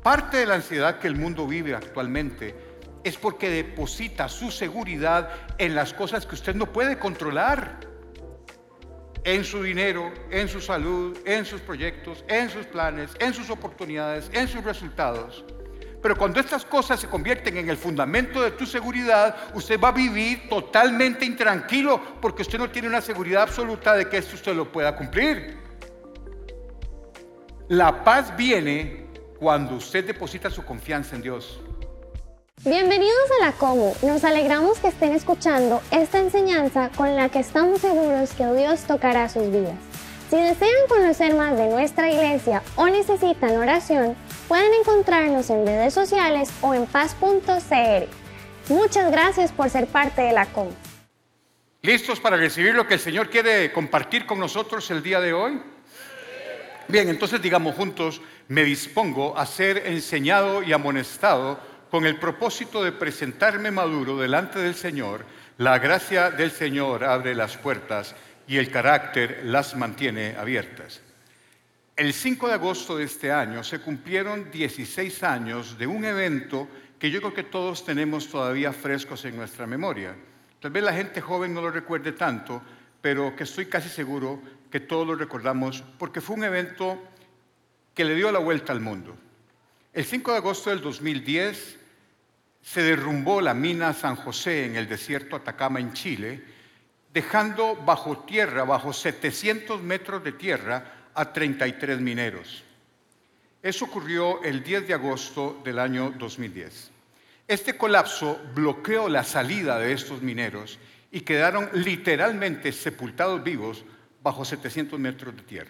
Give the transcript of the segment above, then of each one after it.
Parte de la ansiedad que el mundo vive actualmente es porque deposita su seguridad en las cosas que usted no puede controlar. En su dinero, en su salud, en sus proyectos, en sus planes, en sus oportunidades, en sus resultados. Pero cuando estas cosas se convierten en el fundamento de tu seguridad, usted va a vivir totalmente intranquilo porque usted no tiene una seguridad absoluta de que esto usted lo pueda cumplir. La paz viene cuando usted deposita su confianza en Dios. Bienvenidos a la Como. Nos alegramos que estén escuchando esta enseñanza con la que estamos seguros que Dios tocará sus vidas. Si desean conocer más de nuestra iglesia o necesitan oración, pueden encontrarnos en redes sociales o en paz.cr. Muchas gracias por ser parte de la Como. ¿Listos para recibir lo que el Señor quiere compartir con nosotros el día de hoy? Bien, entonces digamos juntos: me dispongo a ser enseñado y amonestado con el propósito de presentarme maduro delante del Señor. La gracia del Señor abre las puertas y el carácter las mantiene abiertas. El 5 de agosto de este año se cumplieron 16 años de un evento que yo creo que todos tenemos todavía frescos en nuestra memoria. Tal vez la gente joven no lo recuerde tanto, pero que estoy casi seguro que todos lo recordamos porque fue un evento que le dio la vuelta al mundo. El 5 de agosto del 2010 se derrumbó la mina San José en el desierto Atacama en Chile, dejando bajo tierra, bajo 700 metros de tierra, a 33 mineros. Eso ocurrió el 10 de agosto del año 2010. Este colapso bloqueó la salida de estos mineros y quedaron literalmente sepultados vivos bajo 700 metros de tierra.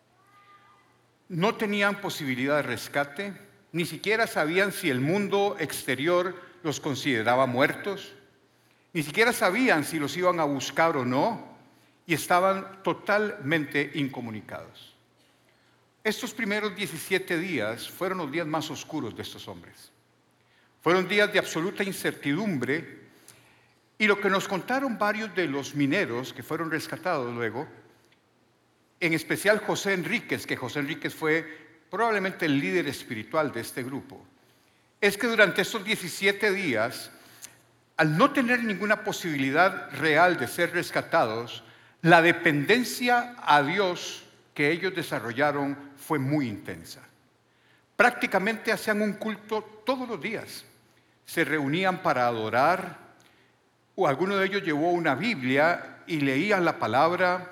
No tenían posibilidad de rescate, ni siquiera sabían si el mundo exterior los consideraba muertos, ni siquiera sabían si los iban a buscar o no, y estaban totalmente incomunicados. Estos primeros 17 días fueron los días más oscuros de estos hombres. Fueron días de absoluta incertidumbre, y lo que nos contaron varios de los mineros que fueron rescatados luego, en especial José Enríquez, que José Enríquez fue probablemente el líder espiritual de este grupo, es que durante estos 17 días, al no tener ninguna posibilidad real de ser rescatados, la dependencia a Dios que ellos desarrollaron fue muy intensa. Prácticamente hacían un culto todos los días. Se reunían para adorar, o alguno de ellos llevó una Biblia y leían la palabra.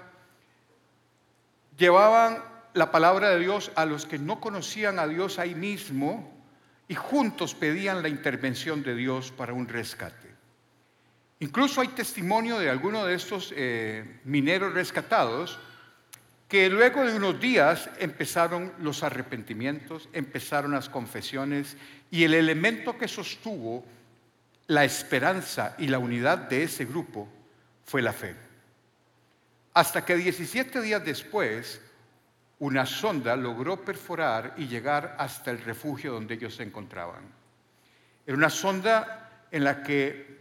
Llevaban la palabra de Dios a los que no conocían a Dios ahí mismo y juntos pedían la intervención de Dios para un rescate. Incluso hay testimonio de algunos de estos mineros rescatados que luego de unos días empezaron los arrepentimientos, empezaron las confesiones, y el elemento que sostuvo la esperanza y la unidad de ese grupo fue la fe. Hasta que 17 días después, una sonda logró perforar y llegar hasta el refugio donde ellos se encontraban. Era una sonda en la que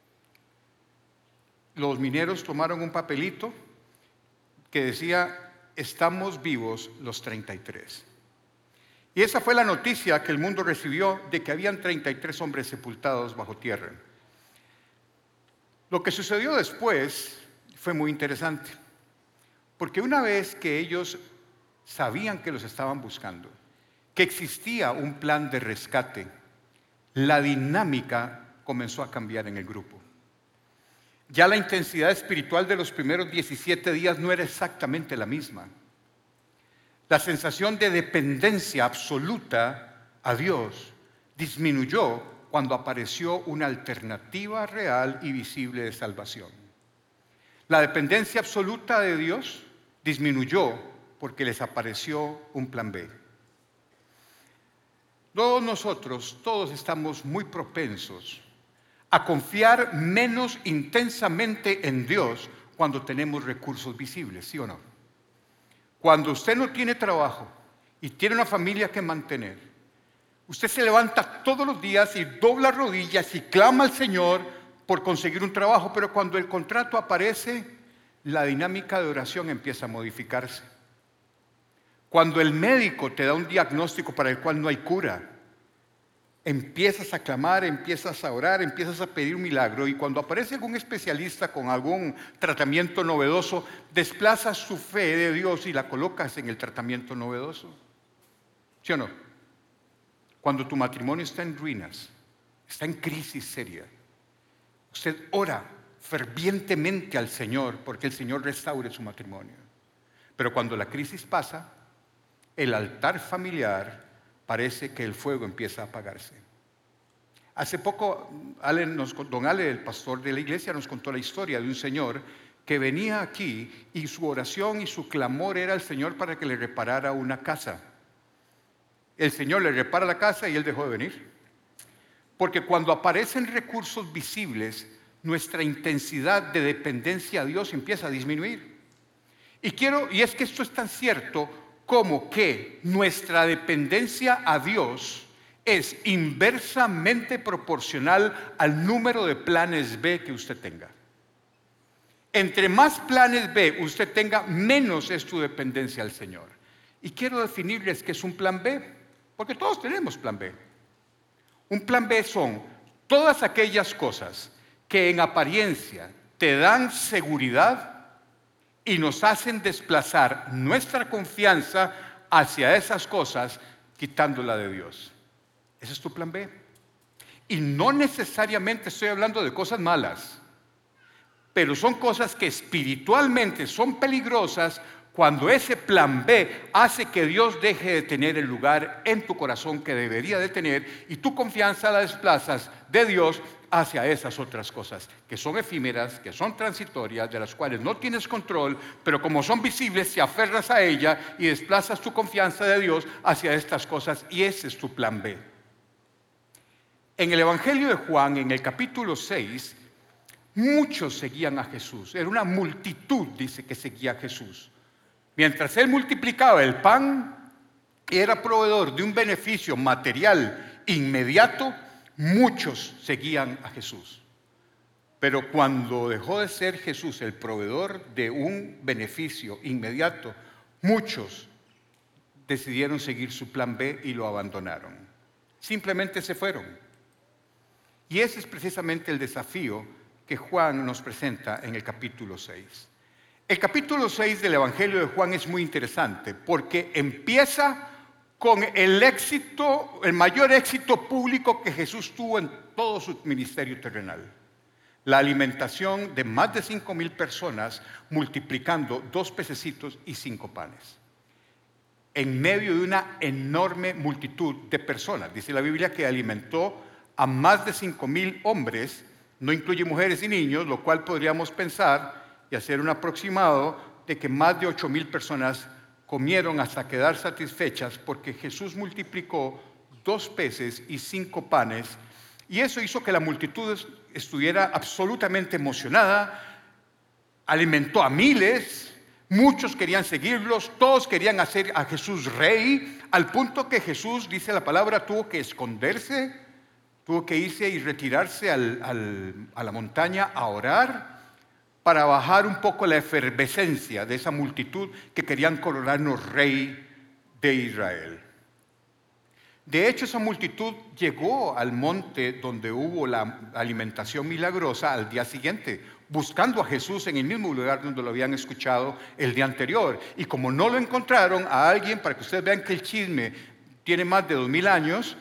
los mineros tomaron un papelito que decía: estamos vivos los 33. Y esa fue la noticia que el mundo recibió, de que habían 33 hombres sepultados bajo tierra. Lo que sucedió después fue muy interesante, porque una vez que ellos sabían que los estaban buscando, que existía un plan de rescate, la dinámica comenzó a cambiar en el grupo. Ya la intensidad espiritual de los primeros 17 días no era exactamente la misma. La sensación de dependencia absoluta a Dios disminuyó cuando apareció una alternativa real y visible de salvación. La dependencia absoluta de Dios disminuyó porque les apareció un plan B. Todos nosotros, todos estamos muy propensos a confiar menos intensamente en Dios cuando tenemos recursos visibles, ¿sí o no? Cuando usted no tiene trabajo y tiene una familia que mantener, usted se levanta todos los días y dobla rodillas y clama al Señor por conseguir un trabajo, pero cuando el contrato aparece, la dinámica de oración empieza a modificarse. Cuando el médico te da un diagnóstico para el cual no hay cura, empiezas a clamar, empiezas a orar, empiezas a pedir un milagro, y cuando aparece algún especialista con algún tratamiento novedoso, desplazas su fe de Dios y la colocas en el tratamiento novedoso. ¿Sí o no? Cuando tu matrimonio está en ruinas, está en crisis seria, usted ora fervientemente al Señor porque el Señor restaure su matrimonio. Pero cuando la crisis pasa, el altar familiar parece que el fuego empieza a apagarse. Hace poco, don Ale, el pastor de la iglesia, nos contó la historia de un señor que venía aquí y su oración y su clamor era al Señor para que le reparara una casa. El Señor le repara la casa y él dejó de venir. Porque cuando aparecen recursos visibles, nuestra intensidad de dependencia a Dios empieza a disminuir. Y es que esto es tan cierto como que nuestra dependencia a Dios es inversamente proporcional al número de planes B que usted tenga. Entre más planes B usted tenga, menos es tu dependencia al Señor. Y quiero definirles qué es un plan B, porque todos tenemos plan B. Un plan B son todas aquellas cosas que en apariencia te dan seguridad y nos hacen desplazar nuestra confianza hacia esas cosas, quitándola de Dios. Ese es tu plan B. Y no necesariamente estoy hablando de cosas malas, pero son cosas que espiritualmente son peligrosas cuando ese plan B hace que Dios deje de tener el lugar en tu corazón que debería de tener, y tu confianza la desplazas de Dios hacia esas otras cosas que son efímeras, que son transitorias, de las cuales no tienes control, pero como son visibles te aferras a ella y desplazas tu confianza de Dios hacia estas cosas, y ese es tu plan B. En el Evangelio de Juan, en el capítulo 6, muchos seguían a Jesús. Era una multitud, dice, que seguía a Jesús. Mientras él multiplicaba el pan, era proveedor de un beneficio material inmediato, muchos seguían a Jesús. Pero cuando dejó de ser Jesús el proveedor de un beneficio inmediato, muchos decidieron seguir su plan B y lo abandonaron. Simplemente se fueron. Y ese es precisamente el desafío que Juan nos presenta en el capítulo 6. El capítulo 6 del Evangelio de Juan es muy interesante porque empieza con el mayor éxito público que Jesús tuvo en todo su ministerio terrenal. La alimentación de más de 5,000 personas, multiplicando 2 pececitos y 5 panes. En medio de una enorme multitud de personas. Dice la Biblia que alimentó a más de 5,000 hombres, no incluye mujeres y niños, lo cual podríamos pensar y hacer un aproximado de que más de 8,000 personas comieron hasta quedar satisfechas, porque Jesús multiplicó 2 peces y 5 panes, y eso hizo que la multitud estuviera absolutamente emocionada. Alimentó a miles, muchos querían seguirlos, todos querían hacer a Jesús rey, al punto que Jesús, dice la palabra, tuvo que esconderse, tuvo que irse y retirarse a la montaña a orar, para bajar un poco la efervescencia de esa multitud que querían coronarnos rey de Israel. De hecho, esa multitud llegó al monte donde hubo la alimentación milagrosa al día siguiente, buscando a Jesús en el mismo lugar donde lo habían escuchado el día anterior. Y como no lo encontraron, a alguien, para que ustedes vean que el chisme tiene más de 2,000 años,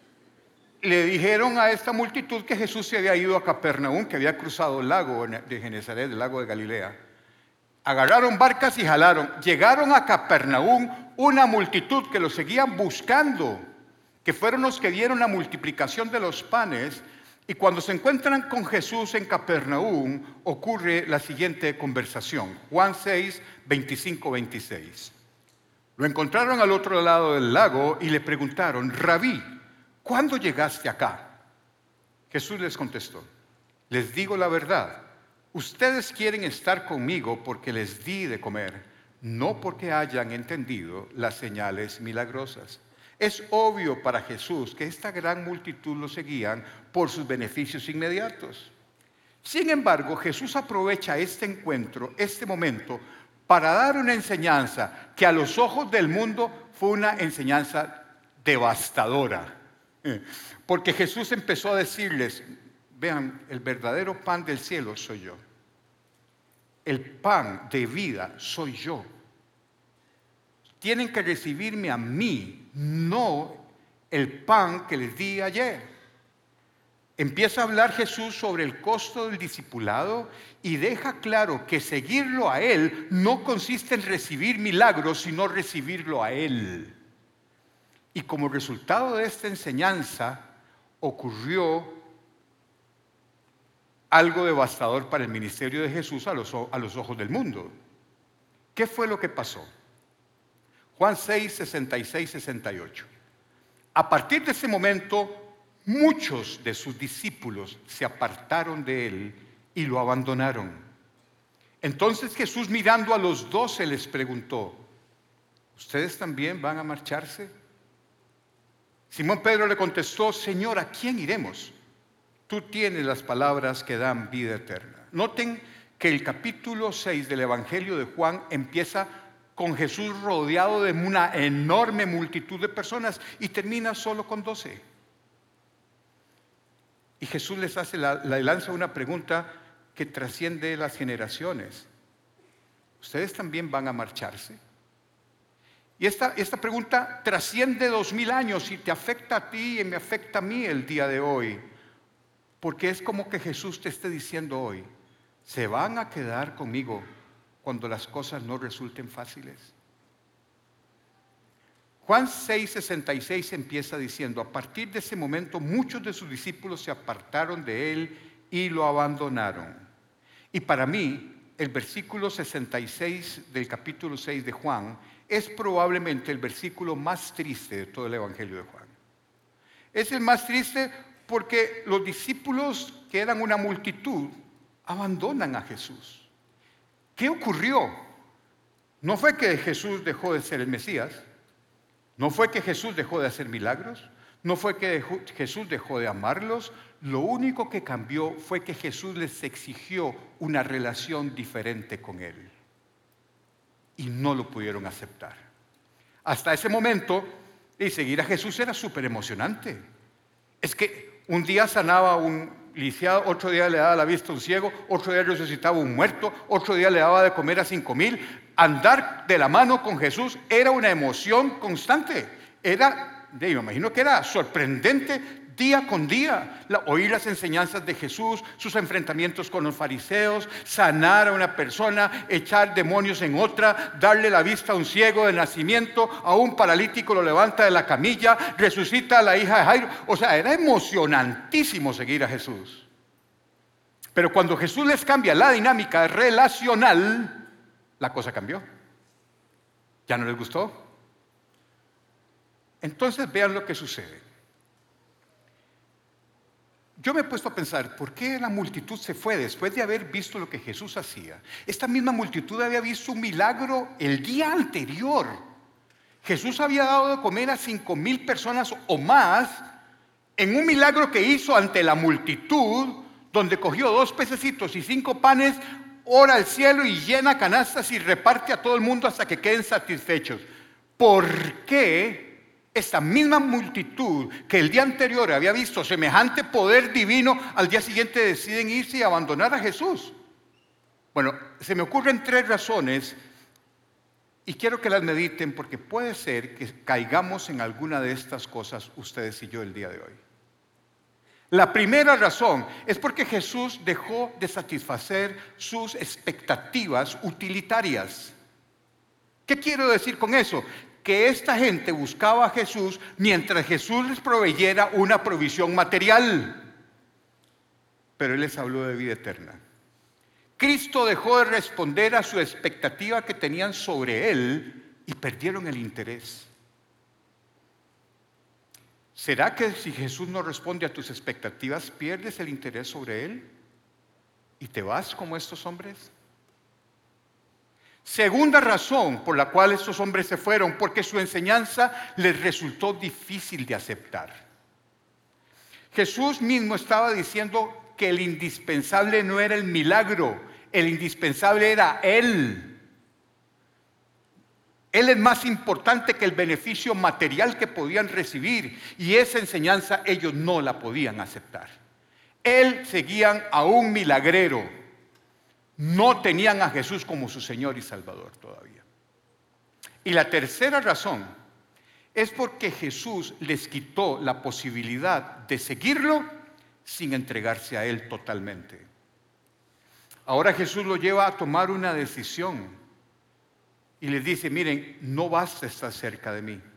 le dijeron a esta multitud que Jesús se había ido a Capernaum, que había cruzado el lago de Genezaret, el lago de Galilea. Agarraron barcas y jalaron. Llegaron a Capernaum, una multitud que lo seguían buscando, que fueron los que vieron la multiplicación de los panes. Y cuando se encuentran con Jesús en Capernaum, ocurre la siguiente conversación. Juan 6, 25-26. Lo encontraron al otro lado del lago y le preguntaron: Rabí, ¿cuándo llegaste acá? Jesús les contestó: les digo la verdad, ustedes quieren estar conmigo porque les di de comer, no porque hayan entendido las señales milagrosas. Es obvio para Jesús que esta gran multitud lo seguían por sus beneficios inmediatos. Sin embargo, Jesús aprovecha este encuentro, este momento, para dar una enseñanza que a los ojos del mundo fue una enseñanza devastadora. Porque Jesús empezó a decirles, vean, el verdadero pan del cielo soy yo. El pan de vida soy yo. Tienen que recibirme a mí, no el pan que les di ayer. Empieza a hablar Jesús sobre el costo del discipulado y deja claro que seguirlo a Él no consiste en recibir milagros, sino recibirlo a Él. Y como resultado de esta enseñanza ocurrió algo devastador para el ministerio de Jesús a los ojos del mundo. ¿Qué fue lo que pasó? Juan 6, 66, 68. A partir de ese momento, muchos de sus discípulos se apartaron de él y lo abandonaron. Entonces Jesús, mirando a los 12, les preguntó, ¿ustedes también van a marcharse? Simón Pedro le contestó, Señor, ¿a quién iremos? Tú tienes las palabras que dan vida eterna. Noten que el capítulo 6 del Evangelio de Juan empieza con Jesús rodeado de una enorme multitud de personas y termina solo con 12. Y Jesús les lanza una pregunta que trasciende las generaciones. ¿Ustedes también van a marcharse? Y esta pregunta trasciende 2000 años y te afecta a ti y me afecta a mí el día de hoy. Porque es como que Jesús te esté diciendo hoy, ¿se van a quedar conmigo cuando las cosas no resulten fáciles? Juan 6:66 empieza diciendo, a partir de ese momento muchos de sus discípulos se apartaron de él y lo abandonaron. Y para mí, el versículo 66 del capítulo 6 de Juan es probablemente el versículo más triste de todo el Evangelio de Juan. Es el más triste porque los discípulos, que eran una multitud, abandonan a Jesús. ¿Qué ocurrió? No fue que Jesús dejó de ser el Mesías. No fue que Jesús dejó de hacer milagros, no fue que Jesús dejó de amarlos, lo único que cambió fue que Jesús les exigió una relación diferente con Él. Y no lo pudieron aceptar. Hasta ese momento, y seguir a Jesús era súper emocionante. Es que un día sanaba a un lisiado, otro día le daba la vista a un ciego, otro día resucitaba a un muerto, otro día le daba de comer a 5,000. Andar de la mano con Jesús era una emoción constante. Me imagino que era sorprendente día con día oír las enseñanzas de Jesús, sus enfrentamientos con los fariseos, sanar a una persona, echar demonios en otra, darle la vista a un ciego de nacimiento, a un paralítico lo levanta de la camilla, resucita a la hija de Jairo. O sea, era emocionantísimo seguir a Jesús. Pero cuando Jesús les cambia la dinámica relacional, la cosa cambió. ¿Ya no les gustó? Entonces vean lo que sucede. Yo me he puesto a pensar, ¿por qué la multitud se fue después de haber visto lo que Jesús hacía? Esta misma multitud había visto un milagro el día anterior. Jesús había dado de comer a 5,000 personas o más en un milagro que hizo ante la multitud, donde cogió 2 pececitos y 5 panes, ora al cielo y llena canastas y reparte a todo el mundo hasta que queden satisfechos. ¿Por qué esta misma multitud que el día anterior había visto semejante poder divino, al día siguiente deciden irse y abandonar a Jesús? Bueno, se me ocurren 3 razones y quiero que las mediten porque puede ser que caigamos en alguna de estas cosas ustedes y yo el día de hoy. La primera razón es porque Jesús dejó de satisfacer sus expectativas utilitarias. ¿Qué quiero decir con eso? Que esta gente buscaba a Jesús mientras Jesús les proveyera una provisión material. Pero Él les habló de vida eterna. Cristo dejó de responder a su expectativa que tenían sobre Él y perdieron el interés. ¿Será que si Jesús no responde a tus expectativas, pierdes el interés sobre Él y te vas como estos hombres? Segunda razón por la cual estos hombres se fueron, porque su enseñanza les resultó difícil de aceptar. Jesús mismo estaba diciendo que el indispensable no era el milagro, el indispensable era Él. Él es más importante que el beneficio material que podían recibir, y esa enseñanza ellos no la podían aceptar. Él seguían a un milagrero, no tenían a Jesús como su Señor y Salvador todavía. Y la tercera razón es porque Jesús les quitó la posibilidad de seguirlo sin entregarse a Él totalmente. Ahora Jesús lo lleva a tomar una decisión y les dice: miren, no basta estar cerca de mí.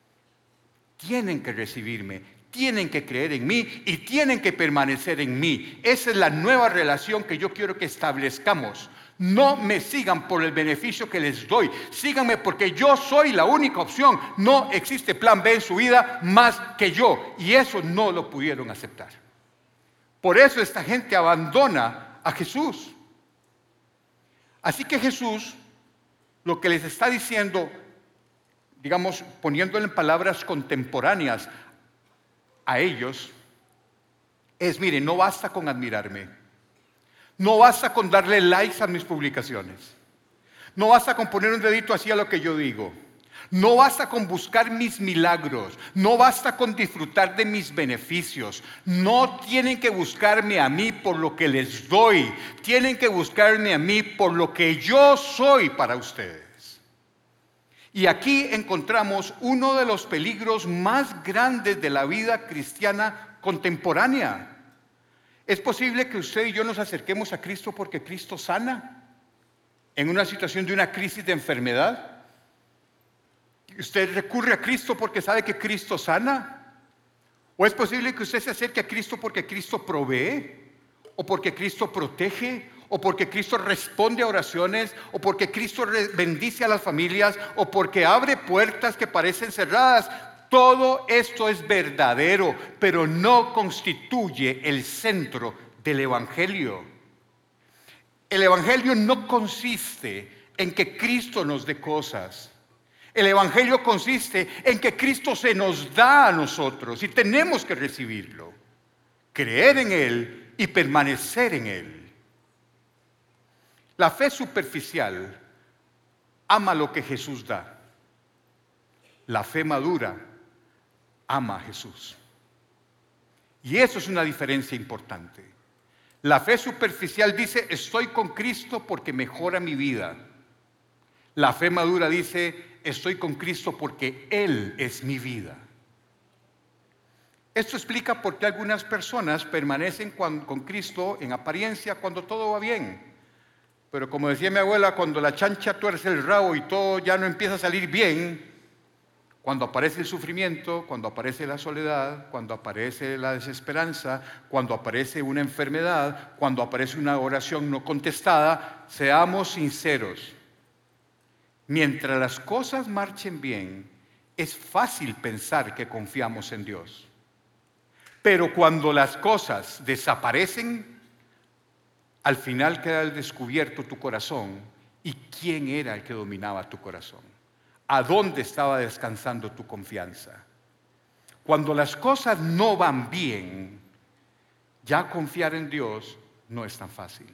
Tienen que recibirme, tienen que creer en mí y tienen que permanecer en mí. Esa es la nueva relación que yo quiero que establezcamos. No me sigan por el beneficio que les doy. Síganme porque yo soy la única opción. No existe plan B en su vida más que yo. Y eso no lo pudieron aceptar. Por eso esta gente abandona a Jesús. Así que Jesús lo que les está diciendo, digamos, poniéndolo en palabras contemporáneas a ellos, es: miren, no basta con admirarme. No basta con darle likes a mis publicaciones. No basta con poner un dedito así a lo que yo digo. No basta con buscar mis milagros. No basta con disfrutar de mis beneficios. No tienen que buscarme a mí por lo que les doy. Tienen que buscarme a mí por lo que yo soy para ustedes. Y aquí encontramos uno de los peligros más grandes de la vida cristiana contemporánea. ¿Es posible que usted y yo nos acerquemos a Cristo porque Cristo sana? En una situación de una crisis de enfermedad, ¿usted recurre a Cristo porque sabe que Cristo sana? ¿O es posible que usted se acerque a Cristo porque Cristo provee? ¿O porque Cristo protege? ¿O porque Cristo responde a oraciones? ¿O porque Cristo bendice a las familias? ¿O porque abre puertas que parecen cerradas? Todo esto es verdadero, pero no constituye el centro del Evangelio. El Evangelio no consiste en que Cristo nos dé cosas. El Evangelio consiste en que Cristo se nos da a nosotros y tenemos que recibirlo, creer en Él y permanecer en Él. La fe superficial ama lo que Jesús da. La fe madura ama a Jesús. Y eso es una diferencia importante. La fe superficial dice: estoy con Cristo porque mejora mi vida. La fe madura dice: estoy con Cristo porque Él es mi vida. Esto explica por qué algunas personas permanecen con Cristo en apariencia cuando todo va bien. Pero como decía mi abuela, cuando la chancha tuerce el rabo y todo ya no empieza a salir bien, cuando aparece el sufrimiento, cuando aparece la soledad, cuando aparece la desesperanza, cuando aparece una enfermedad, cuando aparece una oración no contestada, seamos sinceros. Mientras las cosas marchen bien, es fácil pensar que confiamos en Dios. Pero cuando las cosas desaparecen, al final queda al descubierto tu corazón y quién era el que dominaba tu corazón. ¿A dónde estaba descansando tu confianza? Cuando las cosas no van bien, ya confiar en Dios no es tan fácil.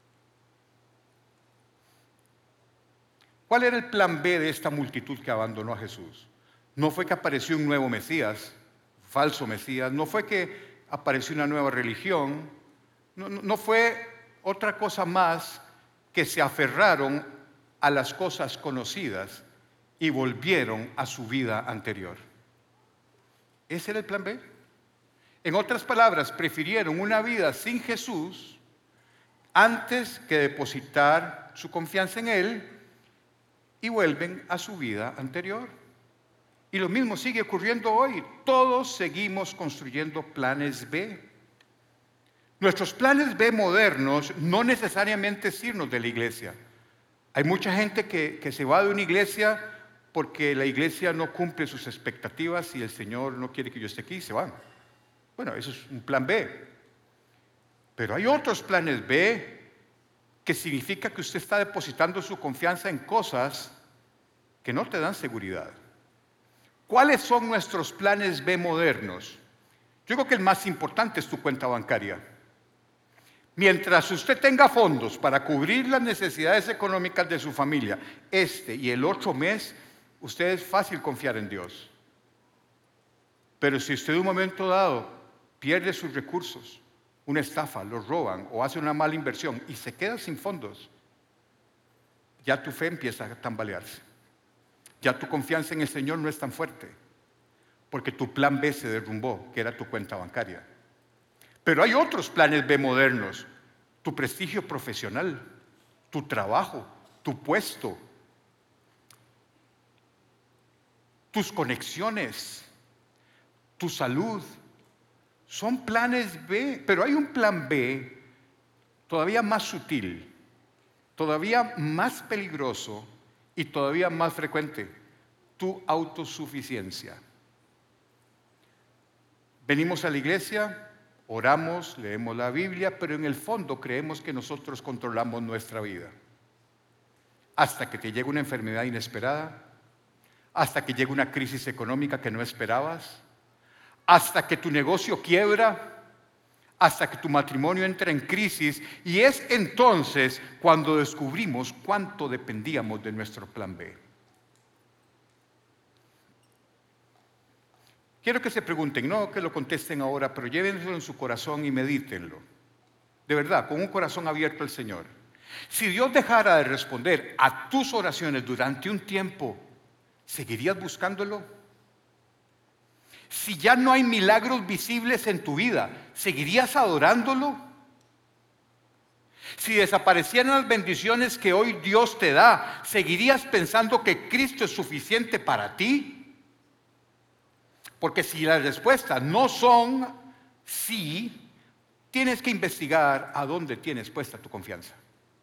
¿Cuál era el plan B de esta multitud que abandonó a Jesús? No fue que apareció un nuevo Mesías, falso Mesías, no fue que apareció una nueva religión, no fue otra cosa más que se aferraron a las cosas conocidas y volvieron a su vida anterior. ¿Ese era el plan B? En otras palabras, prefirieron una vida sin Jesús antes que depositar su confianza en Él y vuelven a su vida anterior. Y lo mismo sigue ocurriendo hoy. Todos seguimos construyendo planes B. Nuestros planes B modernos no necesariamente es irnos de la iglesia. Hay mucha gente que se va de una iglesia porque la iglesia no cumple sus expectativas y el Señor no quiere que yo esté aquí y se van. Bueno, eso es un plan B. Pero hay otros planes B que significa que usted está depositando su confianza en cosas que no te dan seguridad. ¿Cuáles son nuestros planes B modernos? Yo creo que el más importante es tu cuenta bancaria. Mientras usted tenga fondos para cubrir las necesidades económicas de su familia, este y el otro mes, usted es fácil confiar en Dios. Pero si usted en un momento dado pierde sus recursos, una estafa, los roban o hace una mala inversión y se queda sin fondos, ya tu fe empieza a tambalearse. Ya tu confianza en el Señor no es tan fuerte, porque tu plan B se derrumbó, que era tu cuenta bancaria. Pero hay otros planes B modernos: tu prestigio profesional, tu trabajo, tu puesto, tus conexiones, tu salud. Son planes B, pero hay un plan B todavía más sutil, todavía más peligroso y todavía más frecuente: tu autosuficiencia. Venimos a la iglesia, oramos, leemos la Biblia, pero en el fondo creemos que nosotros controlamos nuestra vida. Hasta que te llega una enfermedad inesperada, hasta que llega una crisis económica que no esperabas, hasta que tu negocio quiebra, hasta que tu matrimonio entra en crisis, y es entonces cuando descubrimos cuánto dependíamos de nuestro plan B. Quiero que se pregunten, no que lo contesten ahora, pero llévenlo en su corazón y medítenlo. De verdad, con un corazón abierto al Señor. Si Dios dejara de responder a tus oraciones durante un tiempo, ¿seguirías buscándolo? Si ya no hay milagros visibles en tu vida, ¿seguirías adorándolo? Si desaparecieran las bendiciones que hoy Dios te da, ¿seguirías pensando que Cristo es suficiente para ti? Porque si las respuestas no son sí, tienes que investigar a dónde tienes puesta tu confianza.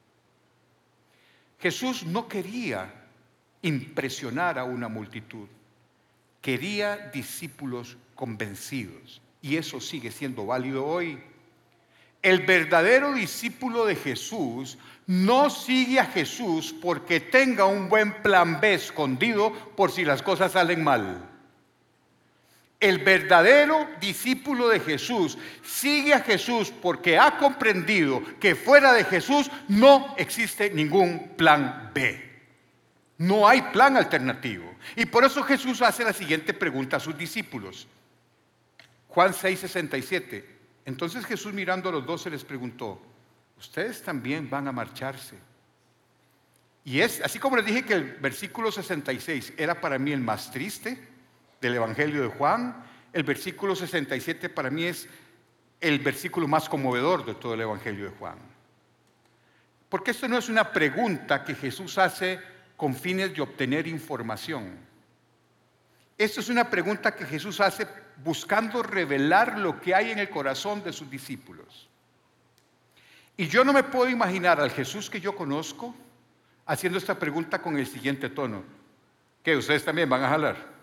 Jesús no quería impresionar a una multitud. Quería discípulos convencidos, y eso sigue siendo válido hoy. El verdadero discípulo de Jesús no sigue a Jesús porque tenga un buen plan B escondido por si las cosas salen mal. El verdadero discípulo de Jesús sigue a Jesús porque ha comprendido que fuera de Jesús no existe ningún plan B. No hay plan alternativo. Y por eso Jesús hace la siguiente pregunta a sus discípulos. Juan 6:67. Entonces Jesús, mirando a los 12, les preguntó: ¿ustedes también van a marcharse? Y es así como les dije que el versículo 66 era para mí el más triste del Evangelio de Juan. El versículo 67 para mí es el versículo más conmovedor de todo el Evangelio de Juan. Porque esto no es una pregunta que Jesús hace con fines de obtener información. Esto es una pregunta que Jesús hace buscando revelar lo que hay en el corazón de sus discípulos. Y yo no me puedo imaginar al Jesús que yo conozco haciendo esta pregunta con el siguiente tono: ¿qué, ustedes también van a jalar?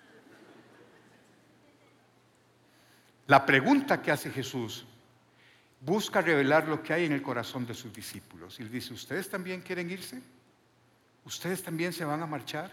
La pregunta que hace Jesús busca revelar lo que hay en el corazón de sus discípulos. Y él dice: ¿ustedes también quieren irse? ¿Ustedes también se van a marchar?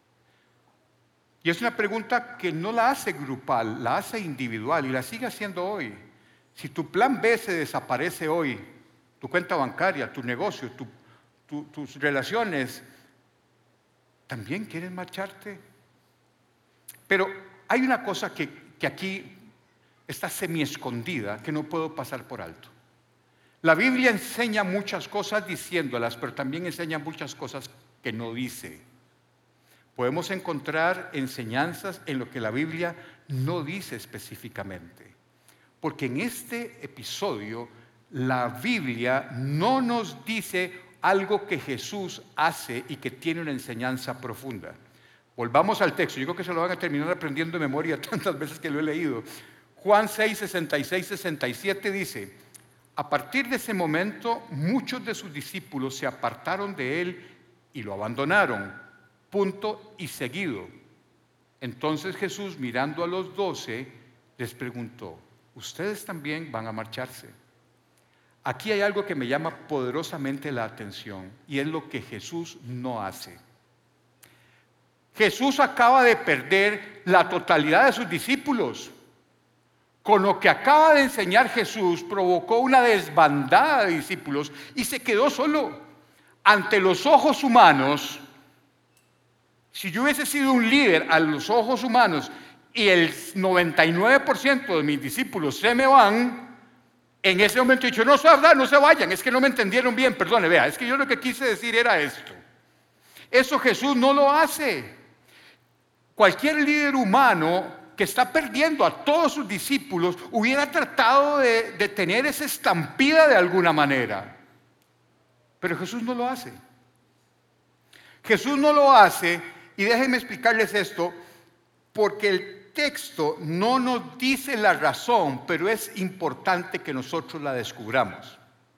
Y es una pregunta que no la hace grupal, la hace individual y la sigue haciendo hoy. Si tu plan B se desaparece hoy, tu cuenta bancaria, tu negocio, tus relaciones, ¿también quieres marcharte? Pero hay una cosa que aquí está semi-escondida, que no puedo pasar por alto. La Biblia enseña muchas cosas diciéndolas, pero también enseña muchas cosas que no dice. Podemos encontrar enseñanzas en lo que la Biblia no dice específicamente. Porque en este episodio la Biblia no nos dice algo que Jesús hace y que tiene una enseñanza profunda. Volvamos al texto. Yo creo que se lo van a terminar aprendiendo de memoria tantas veces que lo he leído. Juan 6, 66, 67 dice: a partir de ese momento muchos de sus discípulos se apartaron de él y lo abandonaron, punto y seguido. Entonces Jesús, mirando a los 12, les preguntó: ¿ustedes también van a marcharse? Aquí hay algo que me llama poderosamente la atención, y es lo que Jesús no hace. Jesús acaba de perder la totalidad de sus discípulos. Con lo que acaba de enseñar Jesús provocó una desbandada de discípulos y se quedó solo. Ante los ojos humanos, Si yo hubiese sido un líder a los ojos humanos y el 99% de mis discípulos se me van, en ese momento he dicho, no, verdad, no se vayan, es que no me entendieron bien, perdone, vea, es que yo lo que quise decir era esto. Eso Jesús no lo hace. Cualquier líder humano que está perdiendo a todos sus discípulos hubiera tratado de tener esa estampida de alguna manera. Pero Jesús no lo hace. Jesús no lo hace, y déjenme explicarles esto, porque el texto no nos dice la razón, pero es importante que nosotros la descubramos.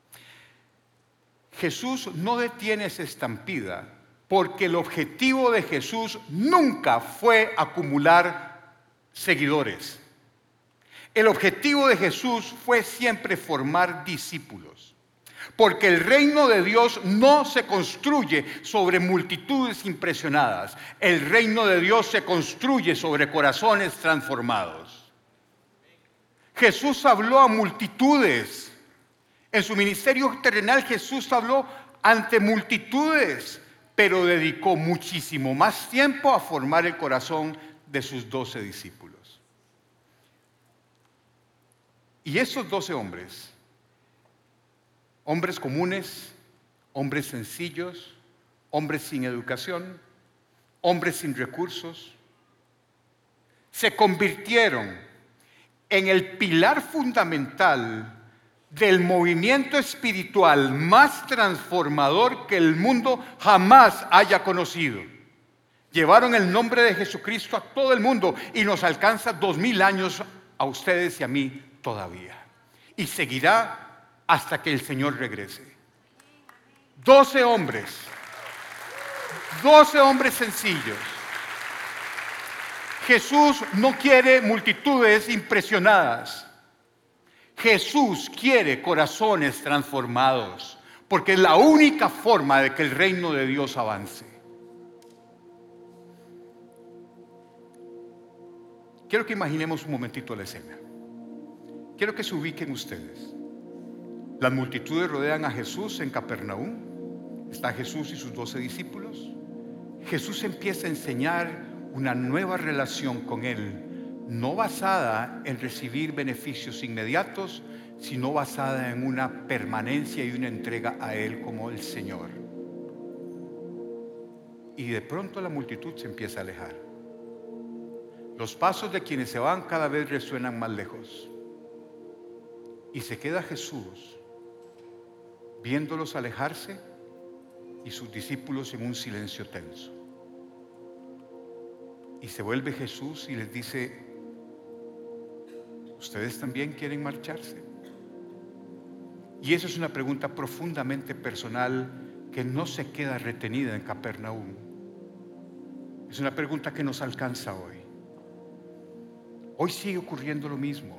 Jesús no detiene esa estampida, porque el objetivo de Jesús nunca fue acumular seguidores. El objetivo de Jesús fue siempre formar discípulos. Porque el reino de Dios no se construye sobre multitudes impresionadas. El reino de Dios se construye sobre corazones transformados. Jesús habló a multitudes. En su ministerio terrenal Jesús habló ante multitudes, pero dedicó muchísimo más tiempo a formar el corazón de sus 12 discípulos. Y esos 12 hombres comunes, hombres sencillos, hombres sin educación, hombres sin recursos, se convirtieron en el pilar fundamental del movimiento espiritual más transformador que el mundo jamás haya conocido. Llevaron el nombre de Jesucristo a todo el mundo y nos alcanza 2000 años a ustedes y a mí todavía. Y seguirá hasta que el Señor regrese. 12 hombres sencillos. Jesús no quiere multitudes impresionadas. Jesús quiere corazones transformados, porque es la única forma de que el reino de Dios avance. Quiero que imaginemos un momentito la escena. Quiero que se ubiquen ustedes. Las multitudes rodean a Jesús en Capernaum. Está Jesús y sus 12 discípulos. Jesús empieza a enseñar una nueva relación con Él, no basada en recibir beneficios inmediatos, sino basada en una permanencia y una entrega a Él como el Señor. Y de pronto la multitud se empieza a alejar. Los pasos de quienes se van cada vez resuenan más lejos. Y se queda Jesús viéndolos alejarse y sus discípulos en un silencio tenso. Y se vuelve Jesús y les dice: ¿ustedes también quieren marcharse? Y eso es una pregunta profundamente personal que no se queda retenida en Capernaum. Es una pregunta que nos alcanza hoy. Hoy sigue ocurriendo lo mismo.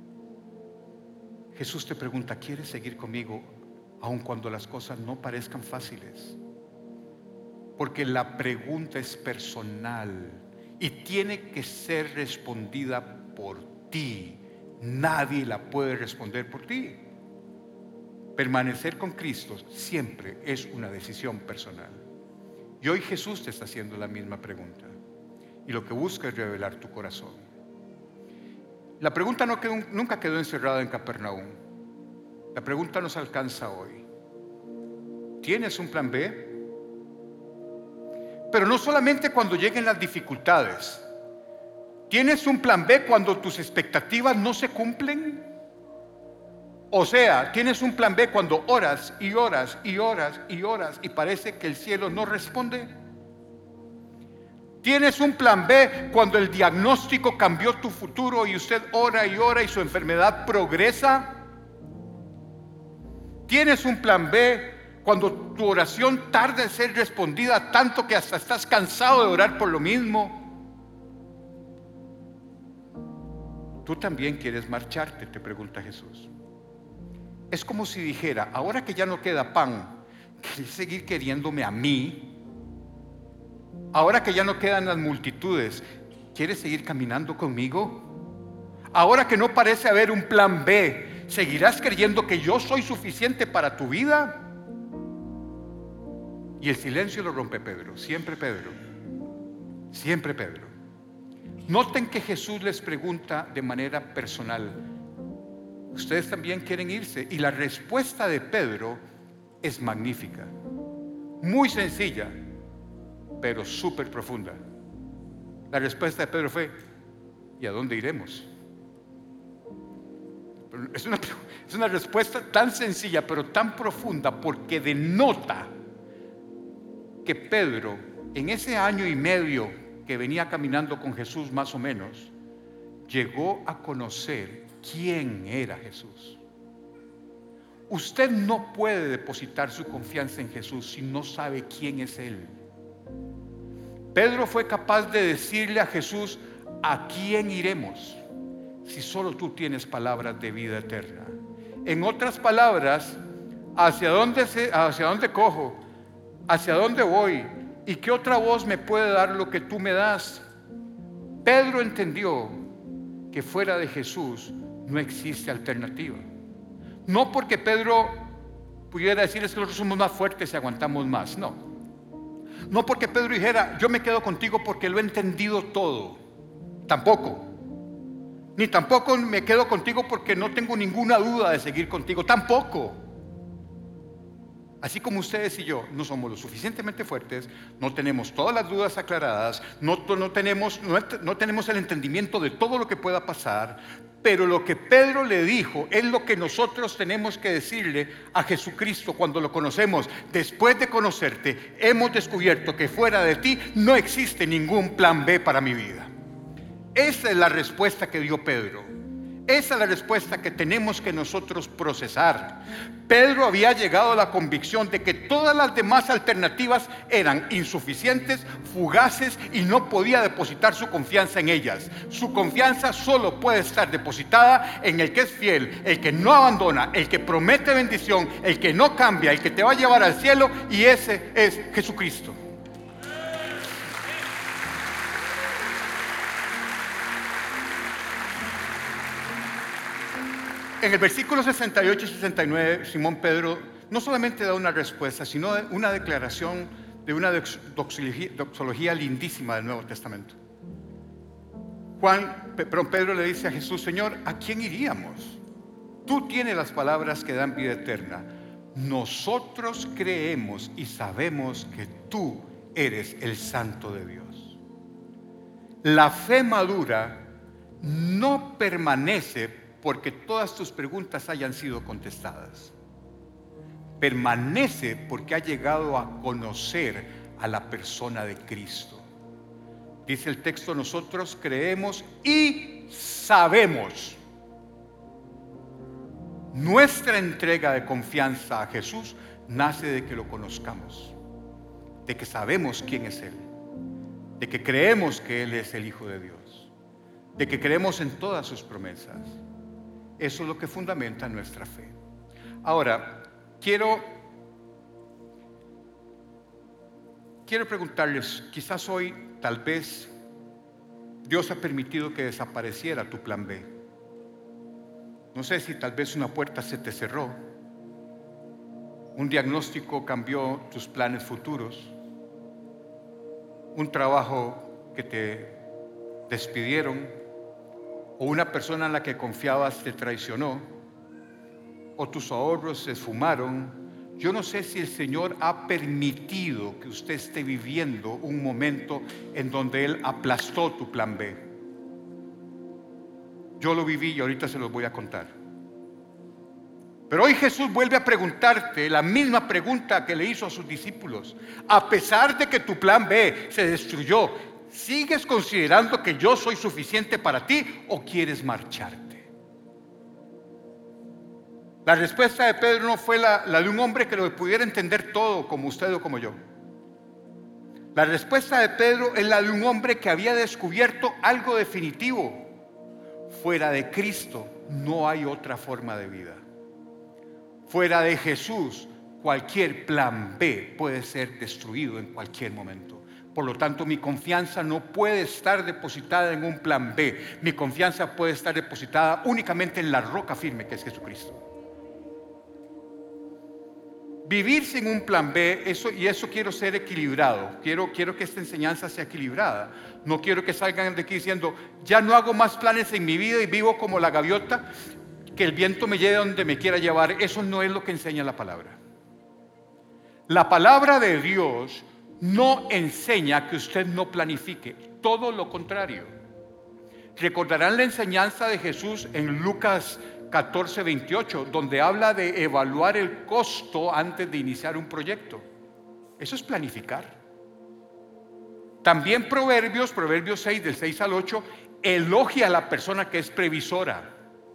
Jesús te pregunta: ¿quieres seguir conmigo aun cuando las cosas no parezcan fáciles? Porque la pregunta es personal y tiene que ser respondida por ti. Nadie la puede responder por ti. Permanecer con Cristo siempre es una decisión personal. Y hoy Jesús te está haciendo la misma pregunta. Y lo que busca es revelar tu corazón. La pregunta nunca quedó encerrada en Capernaum. La pregunta nos alcanza hoy. ¿Tienes un plan B? Pero no solamente cuando lleguen las dificultades. ¿Tienes un plan B cuando tus expectativas no se cumplen? O sea, ¿tienes un plan B cuando oras y oras y oras y oras y parece que el cielo no responde? ¿Tienes un plan B cuando el diagnóstico cambió tu futuro y usted ora y ora y su enfermedad progresa? ¿Tienes un plan B cuando tu oración tarda en ser respondida tanto que hasta estás cansado de orar por lo mismo? ¿Tú también quieres marcharte?, te pregunta Jesús. Es como si dijera: ahora que ya no queda pan, ¿quieres seguir queriéndome a mí? Ahora que ya no quedan las multitudes, ¿quieres seguir caminando conmigo? Ahora que no parece haber un plan B, ¿seguirás creyendo que yo soy suficiente para tu vida? Y el silencio lo rompe Pedro, siempre Pedro. Siempre Pedro. Noten que Jesús les pregunta de manera personal: ¿ustedes también quieren irse? Y la respuesta de Pedro es magnífica, muy sencilla, pero súper profunda. La respuesta de Pedro fue: ¿y a dónde iremos? Es una respuesta tan sencilla, pero tan profunda, porque denota que Pedro, en ese año y medio que venía caminando con Jesús más o menos, llegó a conocer quién era Jesús. Usted no puede depositar su confianza en Jesús si no sabe quién es Él. Pedro fue capaz de decirle a Jesús: ¿a quién iremos si solo tú tienes palabras de vida eterna? En otras palabras, ¿hacia dónde cojo? ¿Hacia dónde voy? ¿Y qué otra voz me puede dar lo que tú me das? Pedro entendió que fuera de Jesús no existe alternativa. No porque Pedro pudiera decir: es que nosotros somos más fuertes y aguantamos más. No porque Pedro dijera: yo me quedo contigo porque lo he entendido todo. Tampoco. Ni tampoco me quedo contigo porque no tengo ninguna duda de seguir contigo. Tampoco. Así como ustedes y yo no somos lo suficientemente fuertes, no tenemos todas las dudas aclaradas, no tenemos el entendimiento de todo lo que pueda pasar, pero lo que Pedro le dijo es lo que nosotros tenemos que decirle a Jesucristo cuando lo conocemos. Después de conocerte, hemos descubierto que fuera de ti no existe ningún plan B para mi vida. Esa es la respuesta que dio Pedro. Esa es la respuesta que tenemos que nosotros procesar. Pedro había llegado a la convicción de que todas las demás alternativas eran insuficientes, fugaces, y no podía depositar su confianza en ellas. Su confianza solo puede estar depositada en el que es fiel, el que no abandona, el que promete bendición, el que no cambia, el que te va a llevar al cielo, y ese es Jesucristo. En el versículo 68 y 69, Simón Pedro no solamente da una respuesta, sino una declaración de una doxología lindísima del Nuevo Testamento. Pedro le dice a Jesús: Señor, ¿a quién iríamos? Tú tienes las palabras que dan vida eterna. Nosotros creemos y sabemos que tú eres el Santo de Dios. La fe madura no permanece porque todas tus preguntas hayan sido contestadas. Permanece porque ha llegado a conocer a la persona de Cristo. Dice el texto: nosotros creemos y sabemos. Nuestra entrega de confianza a Jesús nace de que lo conozcamos, de que sabemos quién es Él, de que creemos que Él es el Hijo de Dios, de que creemos en todas sus promesas. Eso es lo que fundamenta nuestra fe. Ahora, quiero preguntarles: quizás hoy, tal vez, Dios ha permitido que desapareciera tu plan B. No sé si tal vez una puerta se te cerró, un diagnóstico cambió tus planes futuros, un trabajo que te despidieron, o una persona en la que confiabas te traicionó, o tus ahorros se esfumaron. Yo no sé si el Señor ha permitido que usted esté viviendo un momento en donde Él aplastó tu plan B. Yo lo viví y ahorita se los voy a contar. Pero hoy Jesús vuelve a preguntarte la misma pregunta que le hizo a sus discípulos. A pesar de que tu plan B se destruyó, ¿sigues considerando que yo soy suficiente para ti o quieres marcharte? La respuesta de Pedro no fue la de un hombre que lo pudiera entender todo como usted o como yo. La respuesta de Pedro es la de un hombre que había descubierto algo definitivo. Fuera de Cristo no hay otra forma de vida. Fuera de Jesús, cualquier plan B puede ser destruido en cualquier momento. Por lo tanto, mi confianza no puede estar depositada en un plan B. Mi confianza puede estar depositada únicamente en la roca firme que es Jesucristo. vivir sin un plan B, eso quiero ser equilibrado. Quiero que esta enseñanza sea equilibrada. No quiero que salgan de aquí diciendo, ya no hago más planes en mi vida y vivo como la gaviota, que el viento me lleve donde me quiera llevar. Eso no es lo que enseña la palabra. La palabra de Dios no enseña que usted no planifique, todo lo contrario. Recordarán la enseñanza de Jesús en Lucas 14:28, donde habla de evaluar el costo antes de iniciar un proyecto. Eso es planificar. También Proverbios 6, del 6 al 8, elogia a la persona que es previsora.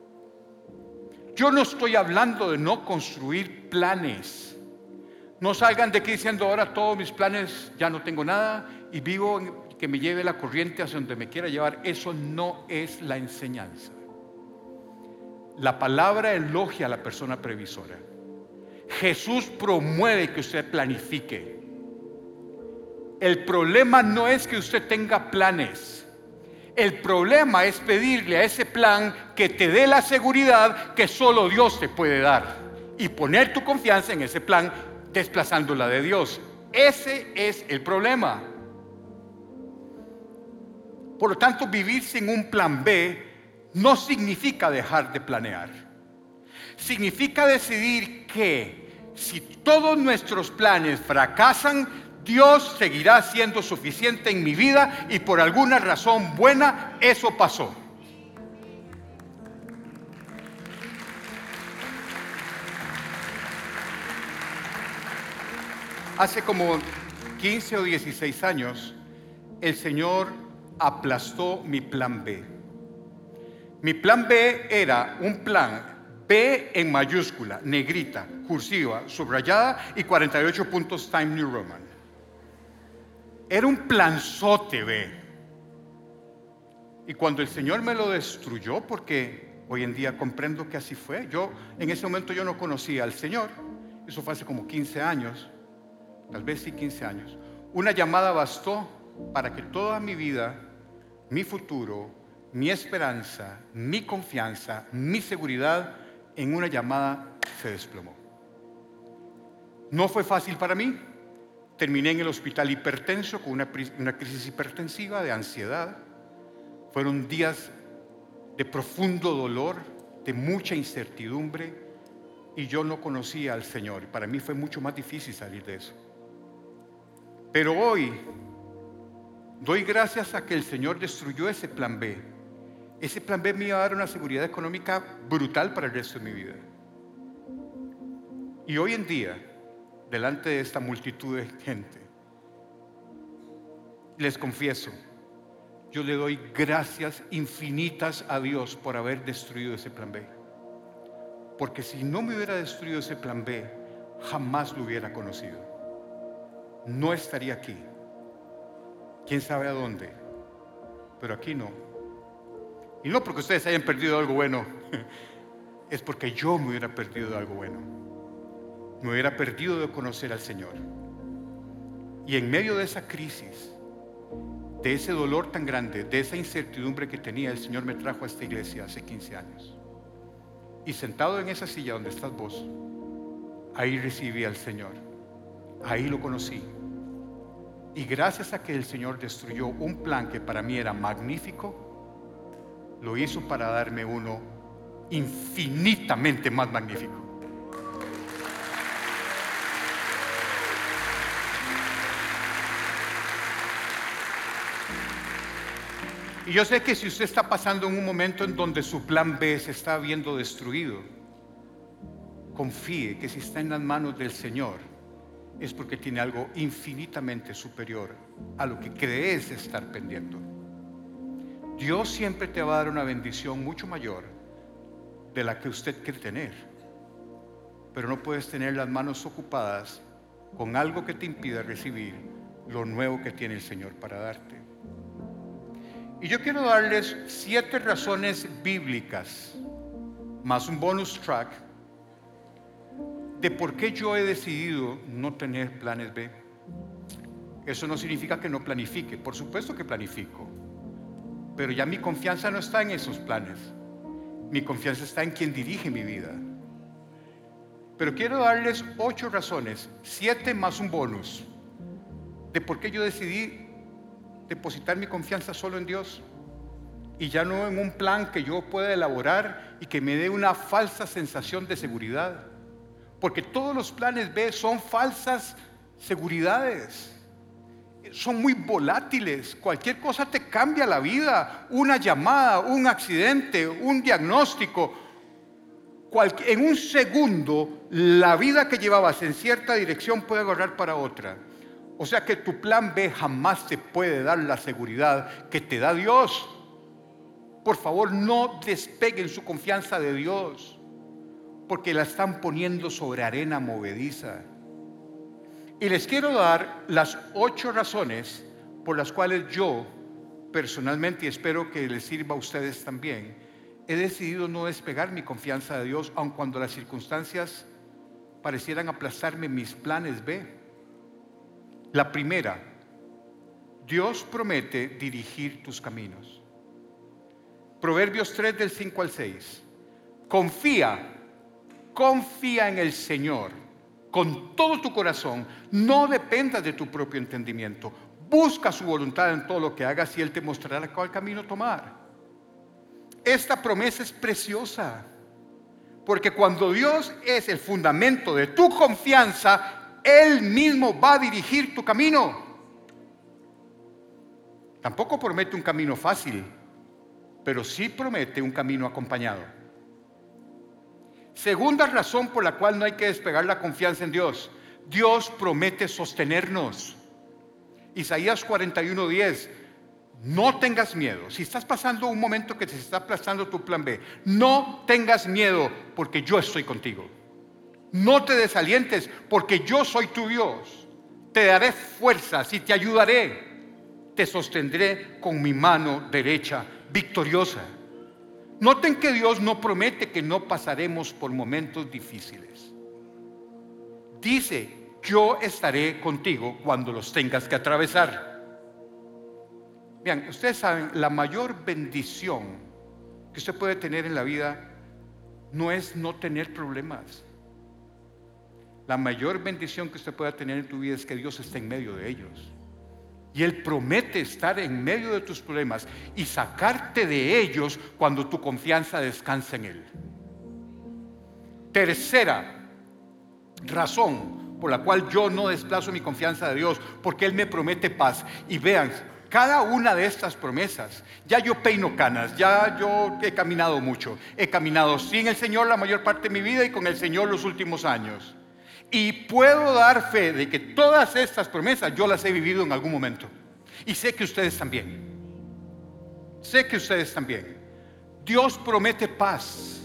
Yo no estoy hablando de no construir planes. No salgan de aquí diciendo, ahora todos mis planes ya no tengo nada y vivo que me lleve la corriente hacia donde me quiera llevar. Eso no es la enseñanza. La palabra elogia a la persona previsora. Jesús promueve que usted planifique. El problema no es que usted tenga planes. El problema es pedirle a ese plan que te dé la seguridad que solo Dios te puede dar y poner tu confianza en ese plan desplazándola de Dios. Ese es el problema. Por lo tanto, vivir sin un plan B no significa dejar de planear. Significa decidir que si todos nuestros planes fracasan, Dios seguirá siendo suficiente en mi vida y por alguna razón buena eso pasó. Hace como 15 o 16 años, el Señor aplastó mi plan B. Mi plan B era un plan B en mayúscula, negrita, cursiva, subrayada y 48 puntos Times New Roman. Era un planzote B. Y cuando el Señor me lo destruyó, porque hoy en día comprendo que así fue. En ese momento yo no conocía al Señor. Eso fue hace como 15 años. Tal vez sí 15 años. Una llamada bastó para que toda mi vida, mi futuro, mi esperanza, mi confianza, mi seguridad en una llamada se desplomó. No fue fácil para mí. Terminé en el hospital hipertenso con una crisis hipertensiva de ansiedad. Fueron días de profundo dolor, de mucha incertidumbre, y yo no conocía al Señor. Para mí fue mucho más difícil salir de eso. Pero hoy doy gracias a que el Señor destruyó ese plan B. Ese plan B me iba a dar una seguridad económica brutal para el resto de mi vida. Y hoy en día, delante de esta multitud de gente, les confieso, yo le doy gracias infinitas a Dios por haber destruido ese plan B. Porque si no me hubiera destruido ese plan B, jamás lo hubiera conocido. No estaría aquí. ¿Quién sabe a dónde? Pero aquí no. Y no porque ustedes hayan perdido algo bueno, es porque yo me hubiera perdido de algo bueno. Me hubiera perdido de conocer al Señor. Y en medio de esa crisis, de ese dolor tan grande, de esa incertidumbre que tenía, el Señor me trajo a esta iglesia hace 15 años. Y sentado en esa silla donde estás vos, ahí recibí al Señor. Ahí lo conocí. Y gracias a que el Señor destruyó un plan que para mí era magnífico, lo hizo para darme uno infinitamente más magnífico. Y yo sé que si usted está pasando en un momento en donde su plan B se está viendo destruido, confíe que si está en las manos del Señor es porque tiene algo infinitamente superior a lo que crees estar pendiendo. Dios siempre te va a dar una bendición mucho mayor de la que usted quiere tener, pero no puedes tener las manos ocupadas con algo que te impida recibir lo nuevo que tiene el Señor para darte. Y yo quiero darles 7 razones bíblicas, más un bonus track, de por qué yo he decidido no tener planes B. Eso no significa que no planifique, por supuesto que planifico, pero ya mi confianza no está en esos planes. Mi confianza está en quien dirige mi vida. Pero quiero darles 8 razones, 7 más un bonus, de por qué yo decidí depositar mi confianza solo en Dios y ya no en un plan que yo pueda elaborar y que me dé una falsa sensación de seguridad. Porque todos los planes B son falsas seguridades, son muy volátiles. Cualquier cosa te cambia la vida, una llamada, un accidente, un diagnóstico. En un segundo, la vida que llevabas en cierta dirección puede agarrar para otra. O sea que tu plan B jamás te puede dar la seguridad que te da Dios. Por favor, no despeguen su confianza de Dios, porque la están poniendo sobre arena movediza. Y les quiero dar las 8 razones por las cuales yo, personalmente, y espero que les sirva a ustedes también, he decidido no despegar mi confianza de Dios, aun cuando las circunstancias parecieran aplastarme mis planes B. La primera, Dios promete dirigir tus caminos. Proverbios 3 del 5 al 6. Confía en el Señor con todo tu corazón. No dependas de tu propio entendimiento. Busca su voluntad en todo lo que hagas y Él te mostrará cuál camino tomar. Esta promesa es preciosa, porque cuando Dios es el fundamento de tu confianza, Él mismo va a dirigir tu camino. Tampoco promete un camino fácil, pero sí promete un camino acompañado. Segunda razón por la cual no hay que despegar la confianza en Dios: Dios promete sostenernos. Isaías 41:10. No tengas miedo. Si estás pasando un momento que te está aplastando tu plan B, no tengas miedo, porque yo estoy contigo. No te desalientes, porque yo soy tu Dios. Te daré fuerzas y te ayudaré. Te sostendré con mi mano derecha victoriosa. Noten que Dios no promete que no pasaremos por momentos difíciles. Dice: yo estaré contigo cuando los tengas que atravesar. Bien, ustedes saben, la mayor bendición que usted puede tener en la vida no es no tener problemas. La mayor bendición que usted pueda tener en tu vida es que Dios esté en medio de ellos. Y Él promete estar en medio de tus problemas y sacarte de ellos cuando tu confianza descansa en Él. Tercera razón por la cual yo no desplazo mi confianza de Dios: porque Él me promete paz. Y vean, cada una de estas promesas, ya yo peino canas, ya yo he caminado mucho, he caminado sin el Señor la mayor parte de mi vida y con el Señor los últimos años. Y puedo dar fe de que todas estas promesas yo las he vivido en algún momento. Y sé que ustedes también. Sé que ustedes también. Dios promete paz.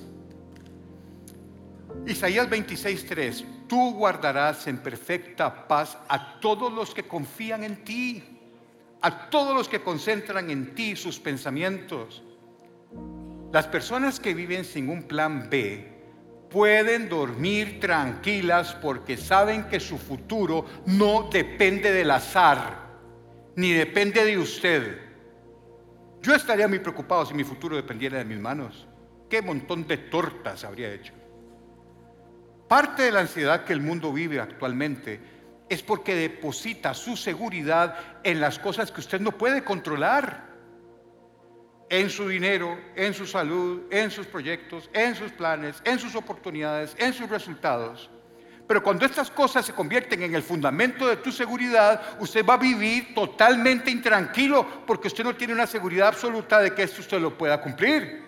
Isaías 26:3. Tú guardarás en perfecta paz a todos los que confían en ti, a todos los que concentran en ti sus pensamientos. Las personas que viven sin un plan B pueden dormir tranquilas porque saben que su futuro no depende del azar, ni depende de usted. Yo estaría muy preocupado si mi futuro dependiera de mis manos. Qué montón de tortas habría hecho. Parte de la ansiedad que el mundo vive actualmente es porque deposita su seguridad en las cosas que usted no puede controlar. En su dinero, en su salud, en sus proyectos, en sus planes, en sus oportunidades, en sus resultados. Pero cuando estas cosas se convierten en el fundamento de tu seguridad, usted va a vivir totalmente intranquilo, porque usted no tiene una seguridad absoluta de que esto usted lo pueda cumplir.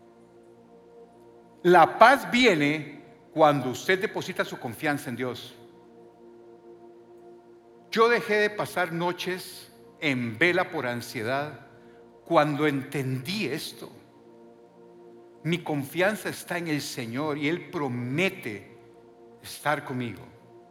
La paz viene cuando usted deposita su confianza en Dios. Yo dejé de pasar noches en vela por ansiedad cuando entendí esto. Mi confianza está en el Señor y Él promete estar conmigo.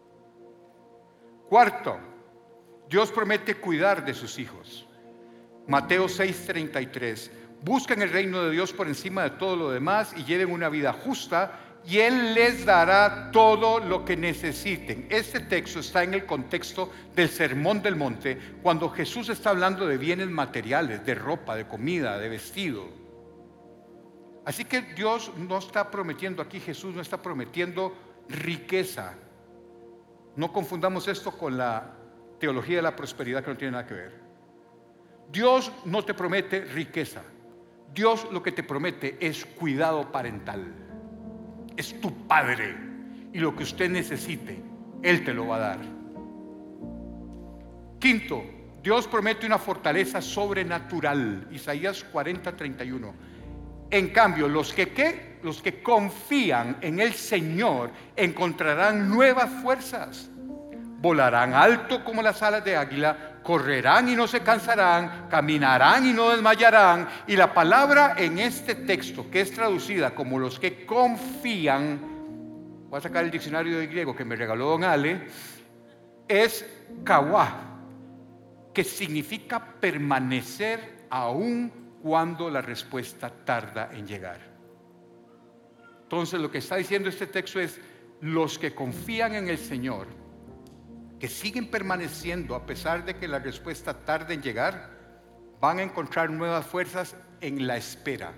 Cuarto, Dios promete cuidar de sus hijos. Mateo 6:33. Busquen el reino de Dios por encima de todo lo demás y lleven una vida justa, y Él les dará todo lo que necesiten. Este texto está en el contexto del Sermón del Monte, cuando Jesús está hablando de bienes materiales, de ropa, de comida, de vestido. Así que Dios no está prometiendo aquí, Jesús no está prometiendo riqueza. No confundamos esto con la teología de la prosperidad, que no tiene nada que ver. Dios no te promete riqueza. Dios lo que te promete es cuidado parental. Es tu padre, y lo que usted necesite, Él te lo va a dar. Quinto, Dios promete una fortaleza sobrenatural. Isaías 40:31. En cambio, los que confían en el Señor encontrarán nuevas fuerzas. Volarán alto como las alas de águila, correrán y no se cansarán, caminarán y no desmayarán. Y la palabra en este texto, que es traducida como los que confían, voy a sacar el diccionario de griego que me regaló don Ale, es kawá, que significa permanecer aún cuando la respuesta tarda en llegar. Entonces lo que está diciendo este texto es: los que confían en el Señor, que siguen permaneciendo a pesar de que la respuesta tarde en llegar, van a encontrar nuevas fuerzas en la espera.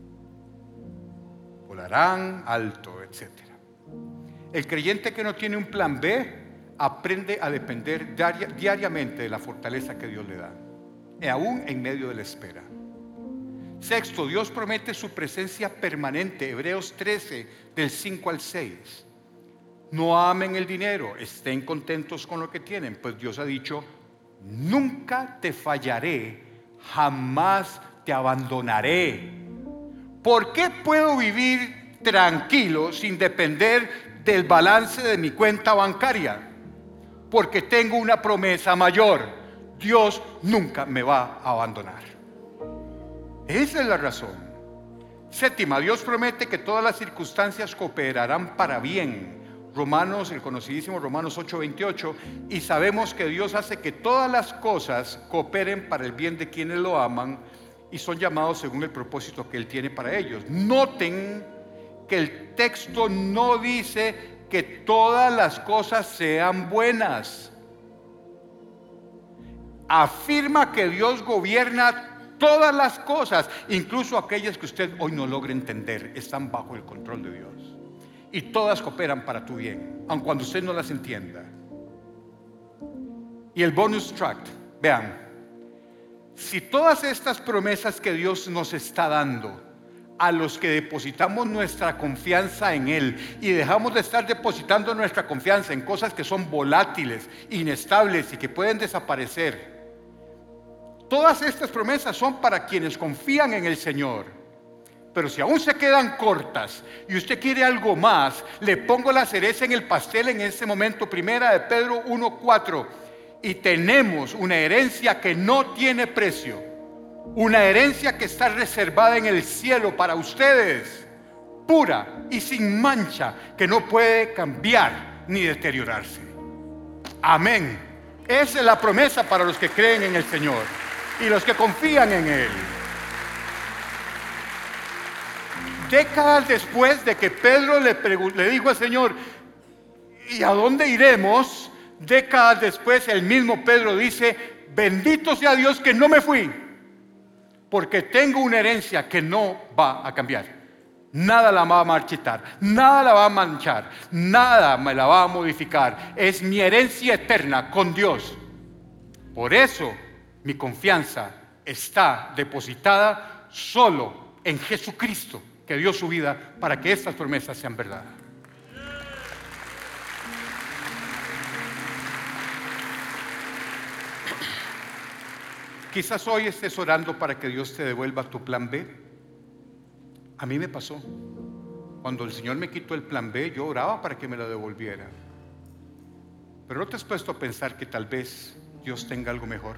Volarán alto, etc. El creyente que no tiene un plan B aprende a depender diariamente de la fortaleza que Dios le da, aún en medio de la espera. Sexto, Dios promete su presencia permanente. Hebreos 13, del 5 al 6. No amen el dinero, estén contentos con lo que tienen, pues Dios ha dicho: nunca te fallaré, jamás te abandonaré. ¿Por qué puedo vivir tranquilo sin depender del balance de mi cuenta bancaria? Porque tengo una promesa mayor: Dios nunca me va a abandonar. Esa es la razón. Séptima, Dios promete que todas las circunstancias cooperarán para bien. Romanos, el conocidísimo Romanos 8:28, y sabemos que Dios hace que todas las cosas cooperen para el bien de quienes lo aman y son llamados según el propósito que Él tiene para ellos. Noten que el texto no dice que todas las cosas sean buenas. Afirma que Dios gobierna todas las cosas, incluso aquellas que usted hoy no logra entender, están bajo el control de Dios. Y todas cooperan para tu bien, aun cuando usted no las entienda. Y el bonus tract, vean, si todas estas promesas que Dios nos está dando, a los que depositamos nuestra confianza en Él y dejamos de estar depositando nuestra confianza en cosas que son volátiles, inestables y que pueden desaparecer, todas estas promesas son para quienes confían en el Señor. Pero si aún se quedan cortas y usted quiere algo más, le pongo la cereza en el pastel en este momento. Primera de Pedro 1:4. Y tenemos una herencia que no tiene precio, una herencia que está reservada en el cielo para ustedes, pura y sin mancha, que no puede cambiar ni deteriorarse. Amén. Esa es la promesa para los que creen en el Señor y los que confían en Él. Décadas después de que Pedro le dijo al Señor: ¿y a dónde iremos? Décadas después el mismo Pedro dice: bendito sea Dios que no me fui, porque tengo una herencia que no va a cambiar. Nada la va a marchitar, nada la va a manchar, nada me la va a modificar. Es mi herencia eterna con Dios. Por eso mi confianza está depositada solo en Jesucristo, que dio su vida para que estas promesas sean verdad. Quizás hoy estés orando para que Dios te devuelva tu plan B. A mí me pasó. Cuando el Señor me quitó el plan B, yo oraba para que me lo devolviera. Pero ¿no te has puesto a pensar que tal vez Dios tenga algo mejor?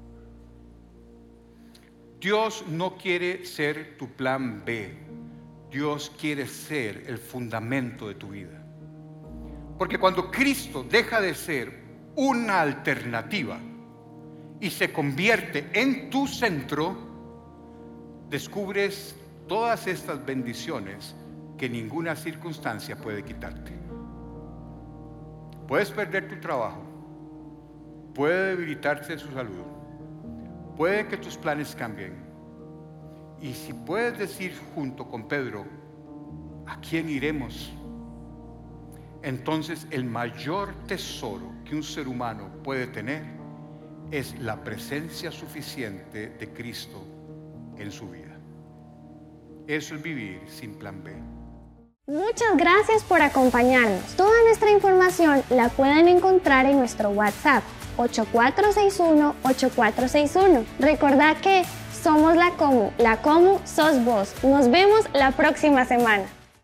Dios no quiere ser tu plan B. Dios quiere ser el fundamento de tu vida. Porque cuando Cristo deja de ser una alternativa y se convierte en tu centro, descubres todas estas bendiciones que ninguna circunstancia puede quitarte. Puedes perder tu trabajo, puede debilitarse su salud, puede que tus planes cambien. Y si puedes decir junto con Pedro: ¿a quién iremos? entonces el mayor tesoro que un ser humano puede tener es la presencia suficiente de Cristo en su vida. Eso es vivir sin plan B. Muchas gracias por acompañarnos. Toda nuestra información la pueden encontrar en nuestro WhatsApp 8461-8461. Recordad que somos la Comu sos vos. Nos vemos la próxima semana.